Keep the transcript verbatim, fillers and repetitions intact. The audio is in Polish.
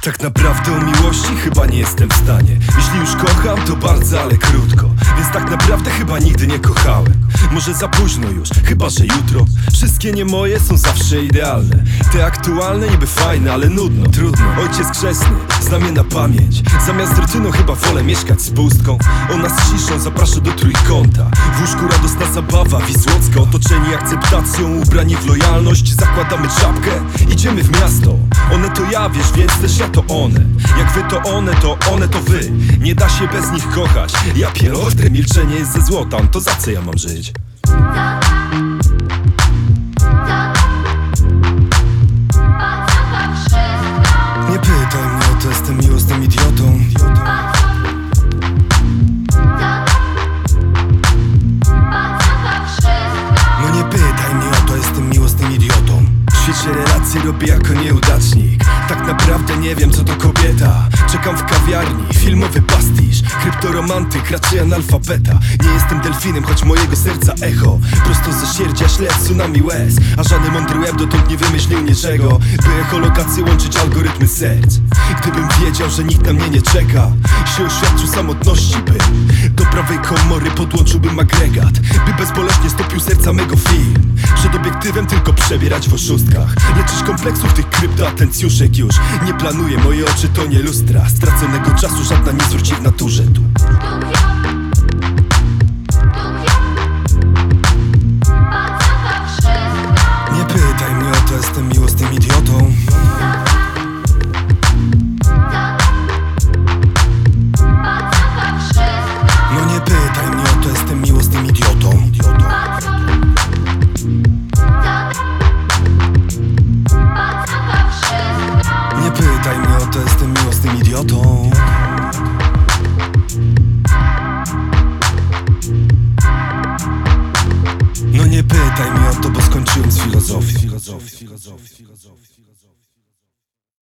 Tak naprawdę o miłości chyba nie jestem w stanie. Jeśli już kocham, to bardzo, ale krótko. Więc tak naprawdę chyba nigdy nie kochałem. Może za późno już, chyba że jutro. Wszystkie nie moje są zawsze idealne. Te aktualne niby fajne, ale nudno, trudno. Ojciec chrzestny, zna mnie na pamięć. Zamiast rutyną chyba wolę mieszkać z pustką. Ona z ciszą zaprasza do trójkąta. W łóżku radosna zabawa, Wisłocka. Otoczeni akceptacją, ubrani w lojalność. Zakładamy czapkę, idziemy w miasto. One to ja, wiesz, więc też ja to one. Jak wy to one, to one to wy. Nie da się bez nich kochać. Ja pierochtre, milczenie jest ze złotam. To za co ja mam żyć? Nie pytaj mnie o to, jestem miłosnym idiotą. No nie pytaj mnie o to, jestem miłosnym idiotą. W świecie relacji robię jako nieudacznik. Tak naprawdę nie wiem co to kobieta. Czekam w kawiarni, filmowy pastisz. Kryptoromantyk, raczej analfabeta. Nie jestem delfinem, choć mojego serca echo. Prosto ze sierdzia śled tsunami łez. A żaden mądry łeb dotąd nie wymyślił niczego, by echolokację łączyć algorytmy serc. Gdybym wiedział, że nikt na mnie nie czeka, się oświadczył samotności bym. Do prawej komory podłączyłbym agregat, by bezboleśnie stopił serca mego film. Przed obiektywem tylko przebierać w oszustkach. Leczyć kompleksów tych kryptoatencjuszek już nie planuję, moje oczy to nie lustra. Straconego czasu żadna nie zwróci w naturze tu. Nie pytaj mnie o to, jestem miłosnym idiotą. No nie pytaj mnie o to, jestem miłosnym idiotą. Nie pytaj mnie o to, jestem miłosnym idiotą. No nie pytaj mnie o to, bo skończyłem z filozofii.